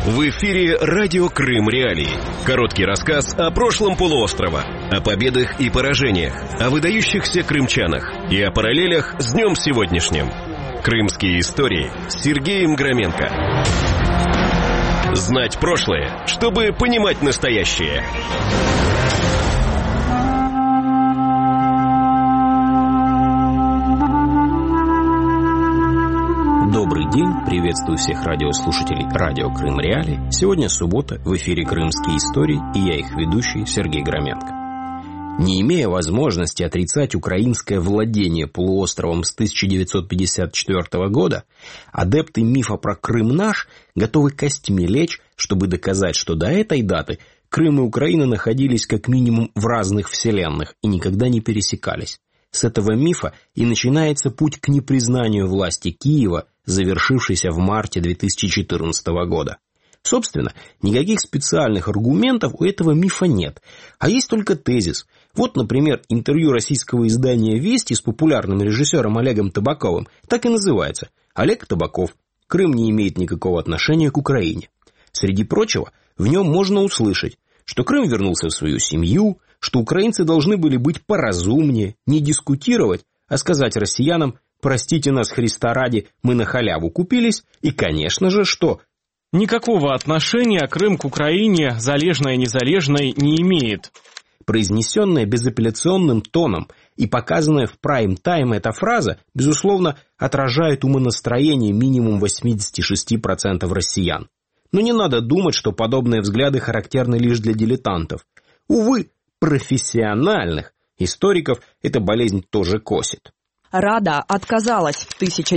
В эфире радио Крым Реалии. Короткий рассказ о прошлом полуострова, о победах и поражениях, о выдающихся крымчанах и о параллелях с днем сегодняшним. Крымские истории с Сергеем Громенко. Знать прошлое, чтобы понимать настоящее. Добрый день, приветствую всех радиослушателей радио Крым Реалии. Сегодня суббота, в эфире «Крымские истории» и я их ведущий Сергей Громенко. Не имея возможности отрицать украинское владение полуостровом с 1954 года, адепты мифа про Крым наш готовы костьми лечь, чтобы доказать, что до этой даты Крым и Украина находились как минимум в разных вселенных и никогда не пересекались. С этого мифа и начинается путь к непризнанию власти Киева, завершившийся в марте 2014 года. Собственно, никаких специальных аргументов у этого мифа нет, а есть только тезис. Вот, например, интервью российского издания «Вести» с популярным режиссером Олегом Табаковым так и называется «Олег Табаков. Крым не имеет никакого отношения к Украине». Среди прочего, в нем можно услышать, что Крым вернулся в свою семью, что украинцы должны были быть поразумнее, не дискутировать, а сказать россиянам «простите нас, Христа ради, мы на халяву купились», и, конечно же, что никакого отношения Крым к Украине, залежной-незалежной, не имеет. Произнесенная безапелляционным тоном и показанная в прайм-тайм эта фраза, безусловно, отражает умонастроение минимум 86% россиян. Но не надо думать, что подобные взгляды характерны лишь для дилетантов. Увы, профессиональных историков эта болезнь тоже косит. Рада отказалась в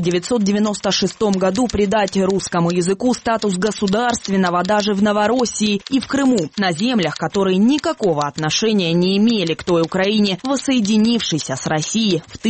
1996 году придать русскому языку статус государственного даже в Новороссии и в Крыму, на землях, которые никакого отношения не имели к той Украине, воссоединившейся с Россией в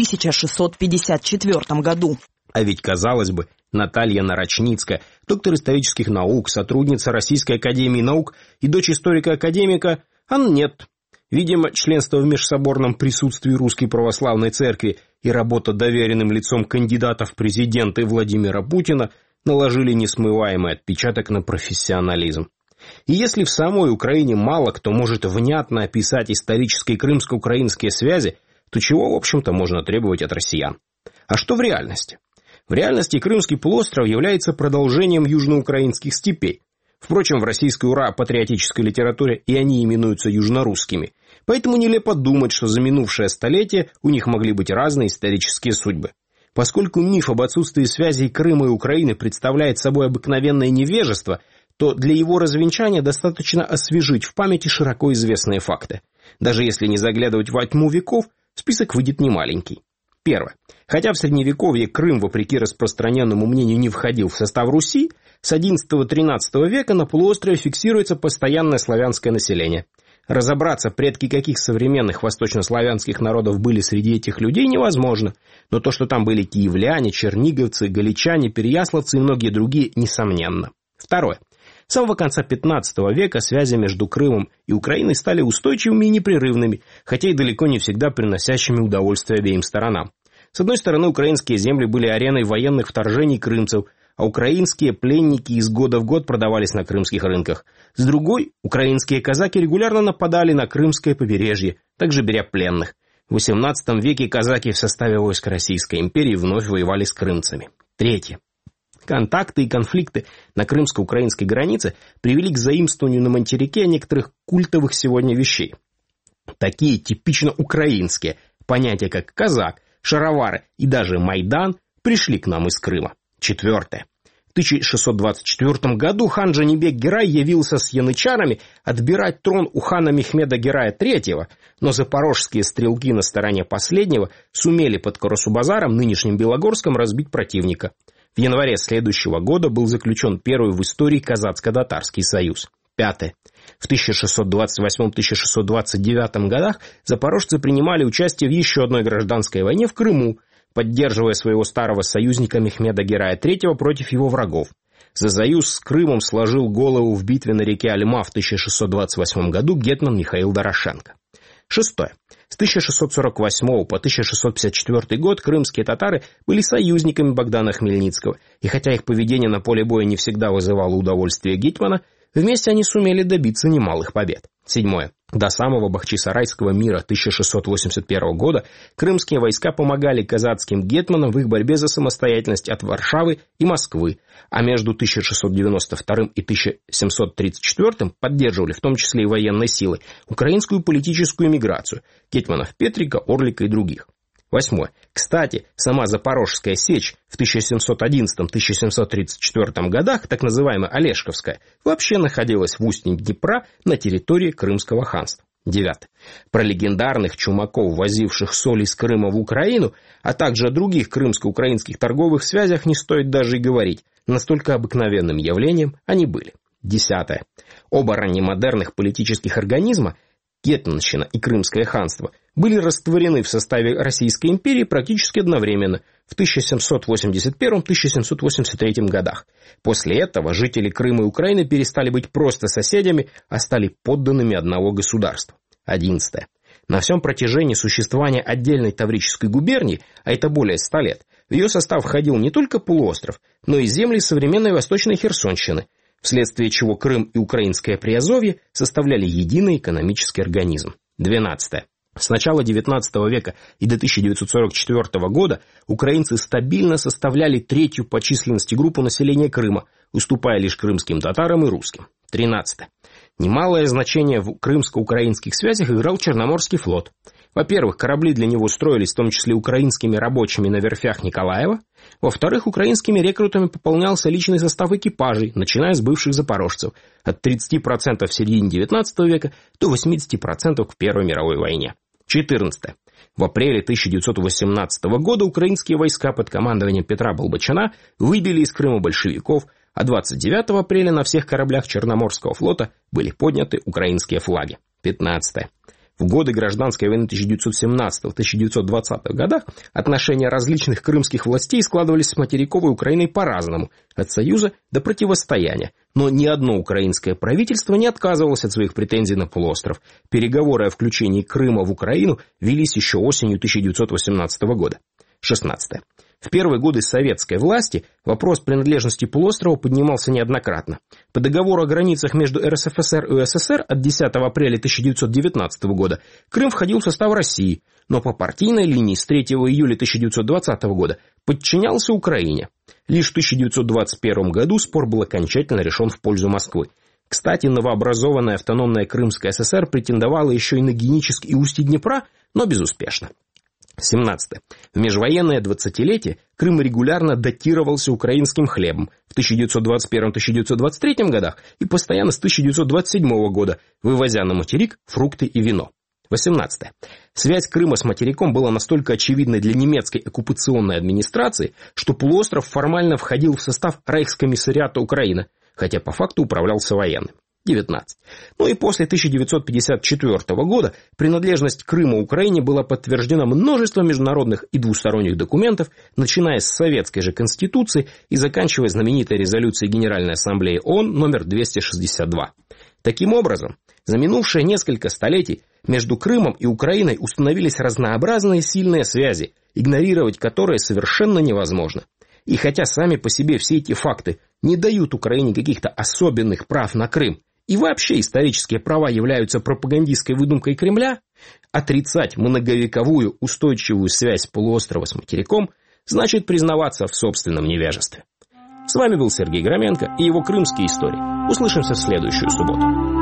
1654 году. А ведь, казалось бы, Наталья Нарочницкая, доктор исторических наук, сотрудница Российской академии наук и дочь историка-академика, а нет. Видимо, членство в межсоборном присутствии Русской Православной Церкви и работа доверенным лицом кандидата в президенты Владимира Путина наложили несмываемый отпечаток на профессионализм. И если в самой Украине мало кто может внятно описать исторические крымско-украинские связи, то чего, в общем-то, можно требовать от россиян? А что в реальности? В реальности Крымский полуостров является продолжением южноукраинских степей. Впрочем, в российской ура-патриотической литературе и они именуются южнорусскими. Поэтому нелепо думать, что за минувшее столетие у них могли быть разные исторические судьбы. Поскольку миф об отсутствии связей Крыма и Украины представляет собой обыкновенное невежество, то для его развенчания достаточно освежить в памяти широко известные факты. Даже если не заглядывать во тьму веков, список выйдет немаленький. Первое. Хотя в Средневековье Крым, вопреки распространенному мнению, не входил в состав Руси, с XI-XIII века на полуострове фиксируется постоянное славянское население. Разобраться, предки каких современных восточнославянских народов были среди этих людей, невозможно. Но то, что там были киевляне, черниговцы, галичане, переяславцы и многие другие, несомненно. Второе. С самого конца XV века связи между Крымом и Украиной стали устойчивыми и непрерывными, хотя и далеко не всегда приносящими удовольствие обеим сторонам. С одной стороны, украинские земли были ареной военных вторжений крымцев, а украинские пленники из года в год продавались на крымских рынках. С другой, украинские казаки регулярно нападали на крымское побережье, также беря пленных. В XVIII веке казаки в составе войск Российской империи вновь воевали с крымцами. Третье. Контакты и конфликты на крымско-украинской границе привели к заимствованию на материке некоторых культовых сегодня вещей. Такие типично украинские понятия, как казак, шаровары и даже Майдан, пришли к нам из Крыма. Четвертое. В 1624 году хан Джанибек Герай явился с янычарами отбирать трон у хана Мехмеда Герая III, но запорожские стрелки на стороне последнего сумели под Карасу-Базаром, нынешним Белогорском, разбить противника. В январе следующего года был заключен первый в истории казацко-татарский союз. Пятое. В 1628-1629 годах запорожцы принимали участие в еще одной гражданской войне в Крыму, поддерживая своего старого союзника Мехмеда Герая III против его врагов. За союз с Крымом сложил голову в битве на реке Альма в 1628 году гетман Михаил Дорошенко. Шестое. С 1648 по 1654 год крымские татары были союзниками Богдана Хмельницкого, и хотя их поведение на поле боя не всегда вызывало удовольствие гетмана, вместе они сумели добиться немалых побед. 7. До самого Бахчисарайского мира 1681 года крымские войска помогали казацким гетманам в их борьбе за самостоятельность от Варшавы и Москвы, а между 1692 и 1734 поддерживали, в том числе и военной силой, украинскую политическую миграцию гетманов Петрика, Орлика и других. 8. Кстати, сама Запорожская сечь в 1711-1734 годах, так называемая Олешковская, вообще находилась в устье Днепра на территории Крымского ханства. 9. Про легендарных чумаков, возивших соль из Крыма в Украину, а также о других крымско-украинских торговых связях не стоит даже и говорить. Настолько обыкновенным явлением они были. 10. Оба раннемодерных политических организма, гетманщина и Крымское ханство, были растворены в составе Российской империи практически одновременно в 1781-1783 годах. После этого жители Крыма и Украины перестали быть просто соседями, а стали подданными одного государства. 11. На всем протяжении существования отдельной Таврической губернии, а это более 100 лет, в ее состав входил не только полуостров, но и земли современной Восточной Херсонщины, вследствие чего Крым и Украинское Приазовье составляли единый экономический организм. 12. С начала XIX века и до 1944 года украинцы стабильно составляли третью по численности группу населения Крыма, уступая лишь крымским татарам и русским. 13. Немалое значение в крымско-украинских связях играл Черноморский флот. Во-первых, корабли для него строились в том числе украинскими рабочими на верфях Николаева. Во-вторых, украинскими рекрутами пополнялся личный состав экипажей, начиная с бывших запорожцев, от 30% в середине XIX века до 80% к Первой мировой войне. 14. В апреле 1918 года украинские войска под командованием Петра Болбочана выбили из Крыма большевиков, а 29 апреля на всех кораблях Черноморского флота были подняты украинские флаги. 15. В годы гражданской войны 1917-1920 годах отношения различных крымских властей складывались с материковой Украиной по-разному, от союза до противостояния. Но ни одно украинское правительство не отказывалось от своих претензий на полуостров. Переговоры о включении Крыма в Украину велись еще осенью 1918 года. 16. В первые годы советской власти вопрос принадлежности полуострова поднимался неоднократно. По договору о границах между РСФСР и УССР от 10 апреля 1919 года Крым входил в состав России, но по партийной линии с 3 июля 1920 года подчинялся Украине. Лишь в 1921 году спор был окончательно решен в пользу Москвы. Кстати, новообразованная автономная Крымская ССР претендовала еще и на Генический и устье Днепра, но безуспешно. 17. В межвоенное 20-летие Крым регулярно датировался украинским хлебом в 1921-1923 годах и постоянно с 1927 года, вывозя на материк фрукты и вино. 18. Связь Крыма с материком была настолько очевидной для немецкой оккупационной администрации, что полуостров формально входил в состав Рейхскомиссариата Украины, хотя по факту управлялся военным. 19. Ну и после 1954 года принадлежность Крыма Украине была подтверждена множеством международных и двусторонних документов, начиная с Советской же Конституции и заканчивая знаменитой резолюцией Генеральной Ассамблеи ООН номер 262. Таким образом, за минувшие несколько столетий между Крымом и Украиной установились разнообразные сильные связи, игнорировать которые совершенно невозможно. И хотя сами по себе все эти факты не дают Украине каких-то особенных прав на Крым, и вообще исторические права являются пропагандистской выдумкой Кремля, отрицать многовековую устойчивую связь полуострова с материком значит признаваться в собственном невежестве. С вами был Сергей Громенко и его крымские истории. Услышимся в следующую субботу.